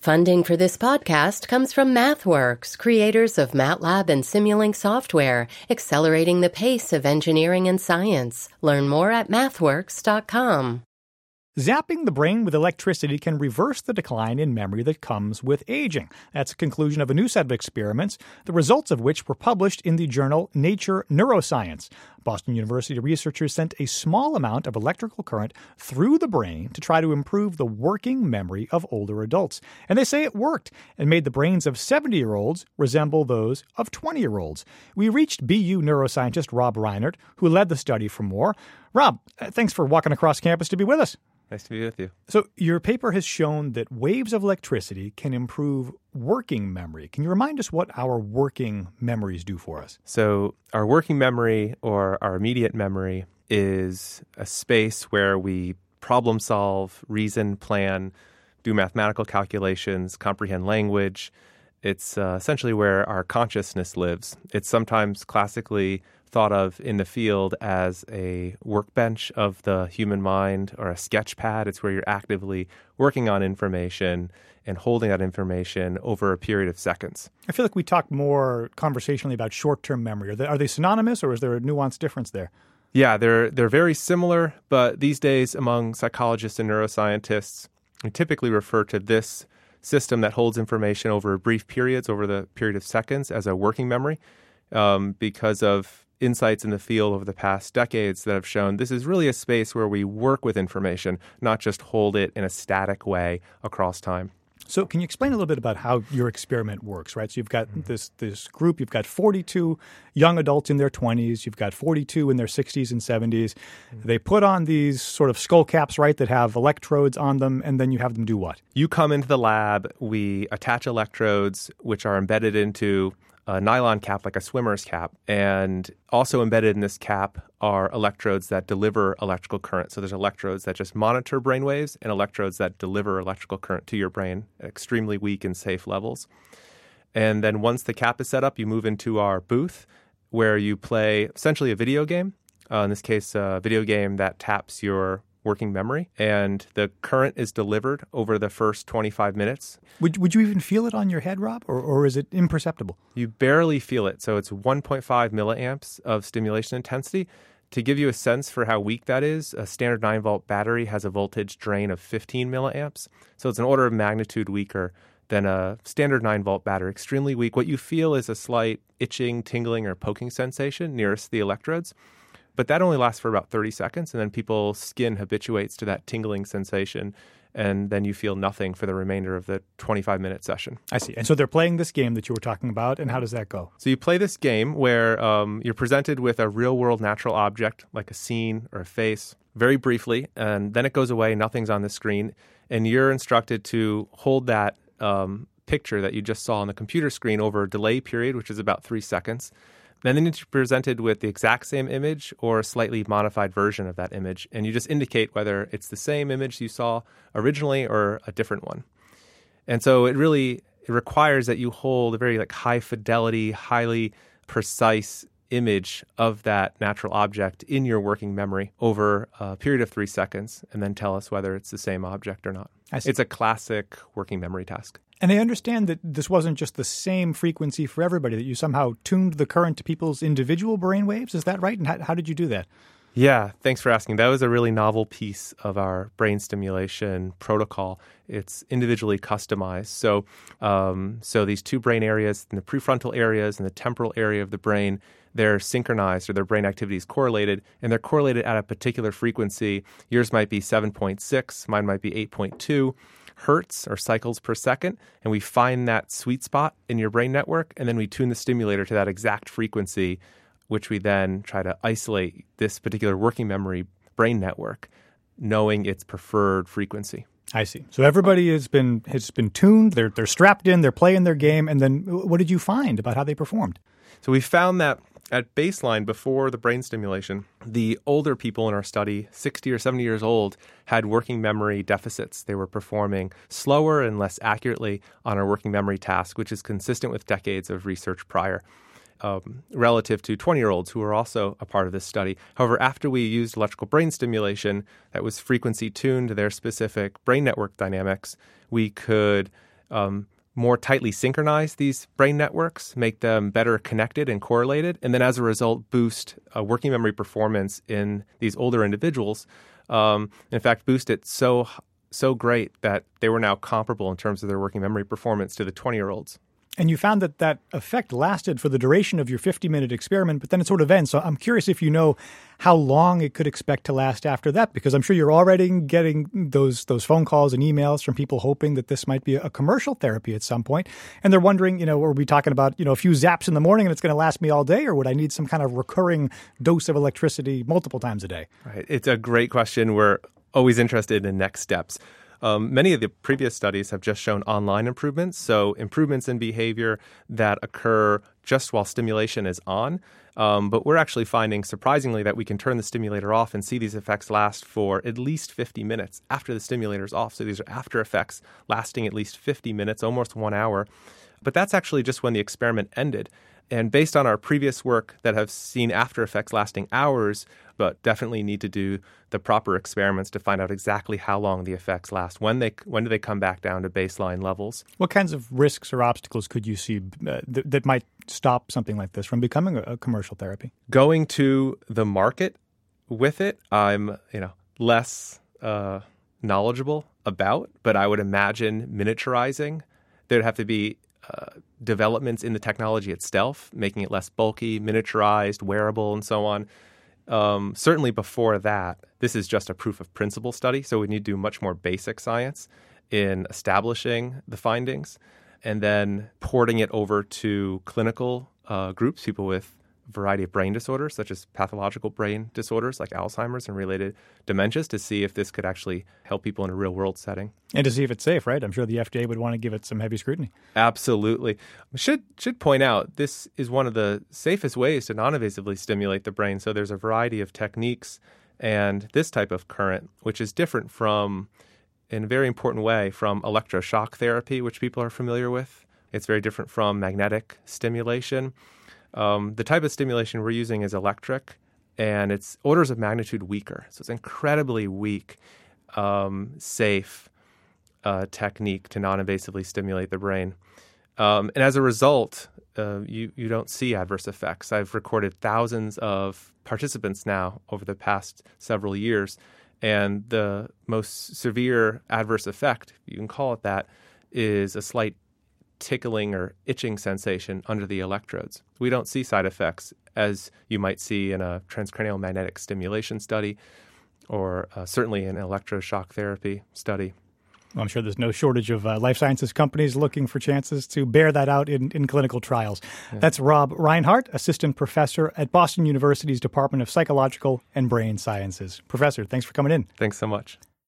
Funding for this podcast comes from MathWorks, creators of MATLAB and Simulink software, accelerating the pace of engineering and science. Learn more at mathworks.com. Zapping the brain with electricity can reverse the decline in memory that comes with aging. That's a conclusion of a new set of experiments, the results of which were published in the journal Nature Neuroscience. Boston University researchers sent a small amount of electrical current through the brain to try to improve the working memory of older adults. And they say it worked and made the brains of 70-year-olds resemble those of 20-year-olds. We reached BU neuroscientist Rob Reinert, who led the study, for more. Rob, thanks for walking across campus to be with us. Nice to be with you. So your paper has shown that waves of electricity can improve working memory. Can you remind us what our working memories do for us? So our working memory, or our immediate memory, is a space where we problem solve, reason, plan, do mathematical calculations, comprehend language. It's essentially where our consciousness lives. It's sometimes classically thought of in the field as a workbench of the human mind, or a sketch pad. It's where you're actively working on information and holding that information over a period of seconds. I feel like we talk more conversationally about short-term memory. Are they synonymous, or is there a nuanced difference there? Yeah, they're very similar, but these days among psychologists and neuroscientists, we typically refer to this system that holds information over brief periods, over the period of seconds, as a working memory, because of insights in the field over the past decades that have shown this is really a space where we work with information, not just hold it in a static way across time. So can you explain a little bit about how your experiment works, right? So you've got this group, you've got 42 young adults in their 20s, you've got 42 in their 60s and 70s. They put on these sort of skull caps, right, that have electrodes on them, and then you have them do what? You come into the lab, we attach electrodes, which are embedded into a nylon cap, like a swimmer's cap, and also embedded in this cap are electrodes that deliver electrical current. So there's electrodes that just monitor brain waves and electrodes that deliver electrical current to your brain at extremely weak and safe levels. And then once the cap is set up, you move into our booth where you play essentially a video game, in this case, a video game that taps your working memory, and the current is delivered over the first 25 minutes. Would you even feel it on your head, Rob, or is it imperceptible? You barely feel it. So it's 1.5 milliamps of stimulation intensity. To give you a sense for how weak that is, a standard 9-volt battery has a voltage drain of 15 milliamps. So it's an order of magnitude weaker than a standard 9-volt battery. Extremely weak. What you feel is a slight itching, tingling, or poking sensation nearest the electrodes. But that only lasts for about 30 seconds, and then people's skin habituates to that tingling sensation, and then you feel nothing for the remainder of the 25-minute session. I see. And so they're playing this game that you were talking about, and how does that go? So you play this game where you're presented with a real-world natural object, like a scene or a face, very briefly, and then it goes away, nothing's on the screen, and you're instructed to hold that picture that you just saw on the computer screen over a delay period, which is about 3 seconds. And then you're presented with the exact same image or a slightly modified version of that image. And you just indicate whether it's the same image you saw originally or a different one. And so it requires that you hold a very high fidelity, highly precise image of that natural object in your working memory over a period of 3 seconds, and then tell us whether it's the same object or not. It's a classic working memory task. And I understand that this wasn't just the same frequency for everybody, that you somehow tuned the current to people's individual brain waves. Is that right? And how did you do that? Yeah, thanks for asking. That was a really novel piece of our brain stimulation protocol. It's individually customized. So these two brain areas, the prefrontal areas and the temporal area of the brain, they're synchronized, or their brain activity is correlated, and they're correlated at a particular frequency. Yours might be 7.6, mine might be 8.2. hertz or cycles per second, and we find that sweet spot in your brain network, and then we tune the stimulator to that exact frequency, which we then try to isolate this particular working memory brain network, knowing its preferred frequency. I see. So everybody has been tuned, they're strapped in, they're playing their game, and then what did you find about how they performed? So we found that at baseline, before the brain stimulation, the older people in our study, 60 or 70 years old, had working memory deficits. They were performing slower and less accurately on our working memory task, which is consistent with decades of research prior, relative to 20-year-olds who were also a part of this study. However, after we used electrical brain stimulation that was frequency tuned to their specific brain network dynamics, we could more tightly synchronize these brain networks, make them better connected and correlated, and then as a result, boost working memory performance in these older individuals. In fact, boost it so great that they were now comparable in terms of their working memory performance to the 20-year-olds. And you found that that effect lasted for the duration of your 50-minute experiment, but then it sort of ends. So I'm curious if you know how long it could expect to last after that, because I'm sure you're already getting those phone calls and emails from people hoping that this might be a commercial therapy at some point. And they're wondering, are we talking about, a few zaps in the morning and it's going to last me all day, or would I need some kind of recurring dose of electricity multiple times a day? Right. It's a great question. We're always interested in next steps. Many of the previous studies have just shown online improvements, so improvements in behavior that occur just while stimulation is on. But we're actually finding, surprisingly, that we can turn the stimulator off and see these effects last for at least 50 minutes after the stimulator's off. So these are after effects lasting at least 50 minutes, almost 1 hour. But that's actually just when the experiment ended. And based on our previous work that have seen after effects lasting hours, but definitely need to do the proper experiments to find out exactly how long the effects last. When do they come back down to baseline levels? What kinds of risks or obstacles could you see that might stop something like this from becoming a commercial therapy? Going to the market with it, I'm less knowledgeable about, but I would imagine miniaturizing. There'd have to be developments in the technology itself, making it less bulky, miniaturized, wearable, and so on. Certainly before that, this is just a proof of principle study, so we need to do much more basic science in establishing the findings and then porting it over to clinical groups, people with a variety of brain disorders, such as pathological brain disorders like Alzheimer's and related dementias, to see if this could actually help people in a real-world setting. And to see if it's safe, right? I'm sure the FDA would want to give it some heavy scrutiny. Absolutely. Should point out, this is one of the safest ways to non-invasively stimulate the brain. So there's a variety of techniques and this type of current, which is different from, in a very important way, from electroshock therapy, which people are familiar with. It's very different from magnetic stimulation. The type of stimulation we're using is electric, and it's orders of magnitude weaker. So it's incredibly weak, safe technique to non-invasively stimulate the brain. And as a result, you don't see adverse effects. I've recorded thousands of participants now over the past several years, and the most severe adverse effect, you can call it that, is a slight tickling or itching sensation under the electrodes. We don't see side effects as you might see in a transcranial magnetic stimulation study or certainly an electroshock therapy study. Well, I'm sure there's no shortage of life sciences companies looking for chances to bear that out in clinical trials. Yeah. That's Rob Reinhart, assistant professor at Boston University's Department of Psychological and Brain Sciences. Professor, thanks for coming in. Thanks so much.